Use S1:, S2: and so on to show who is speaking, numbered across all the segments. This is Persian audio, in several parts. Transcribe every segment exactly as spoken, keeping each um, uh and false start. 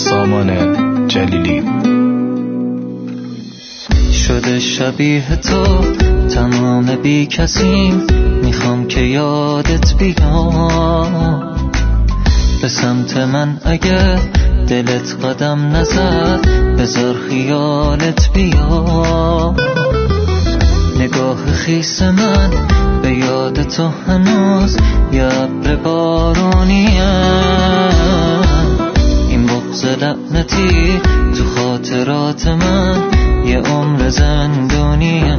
S1: سامان جلیلی.
S2: شده شبیه تو تمام بی کسیم، میخوام که یادت بیام به سمت من. اگه دلت قدم نزد بذار خیالت بیا. نگاه خیس من به یاد تو هنوز یه ابر بارونیه. این بغض لعنتی تو خاطرات من یه عمر زندونیه.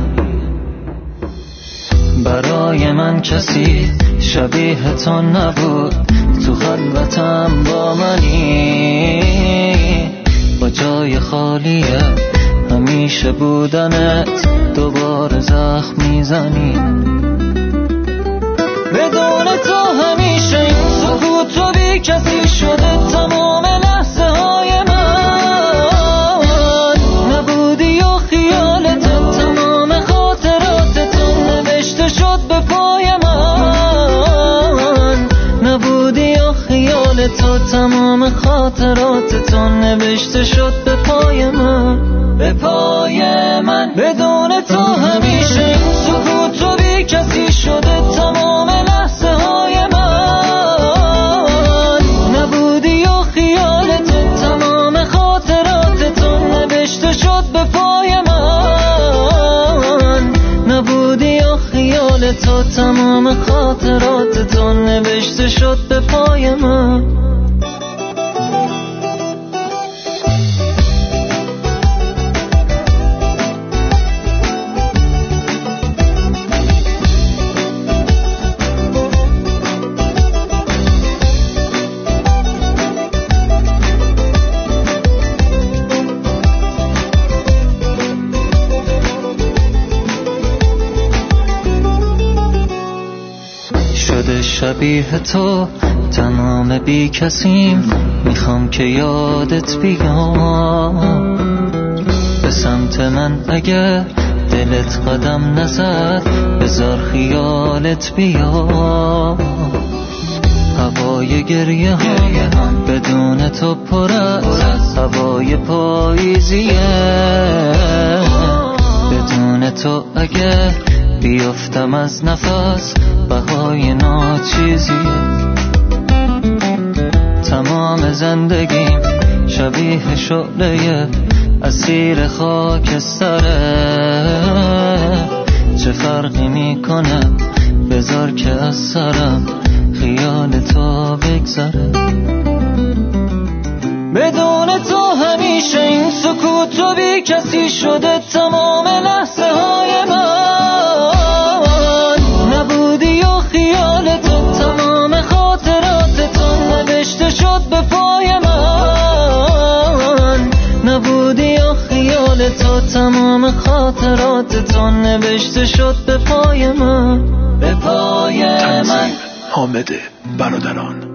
S2: برای من کسی شبیه تو نبود، تو خلوتم با منی، با جای خالیه همیشه بودنت دوباره زخم میزنی. بدون تو همیشه این سکوت و بی کسی شده تمام لحظه های من. نبودی و خیالت تمام خاطراتتون نوشته شد به پای من. نبودی و خیالت تمام خاطراتتون نوشته شد به پای من، به پای من. بدون تو همیشه این سکوت و بی کسی شده تمام لحظه های من. نبودی و خیالت تمام خاطراتتون نوشته شد به پای من. نبودی و خیالت تمام خاطراتتون نوشته شد به پای من. شده شبیه تو تمام بی کسیم، میخوام که یادت بیام به سمت من. اگه دلت قدم نزد بذار خیالت بیا. هوای گریه هم بدون تو پر از هوای پاییزیه. بدون تو اگه بیفتم از نفس بهای ناچیزیه. تمام زندگیم شبیه شعله اسیر خاکستره. چه فرقی میکنه بذار که از سرم خیال تو بگذره. بدون تو همیشه این سکوت و بی کسی شده تمام لحظه های من. نبودی و خیالت تمام خاطراتتون نوشته شد به پای من. نبودی و خیالت تمام خاطراتتون نوشته شد به پای من، به پای من.
S1: حامد برادران.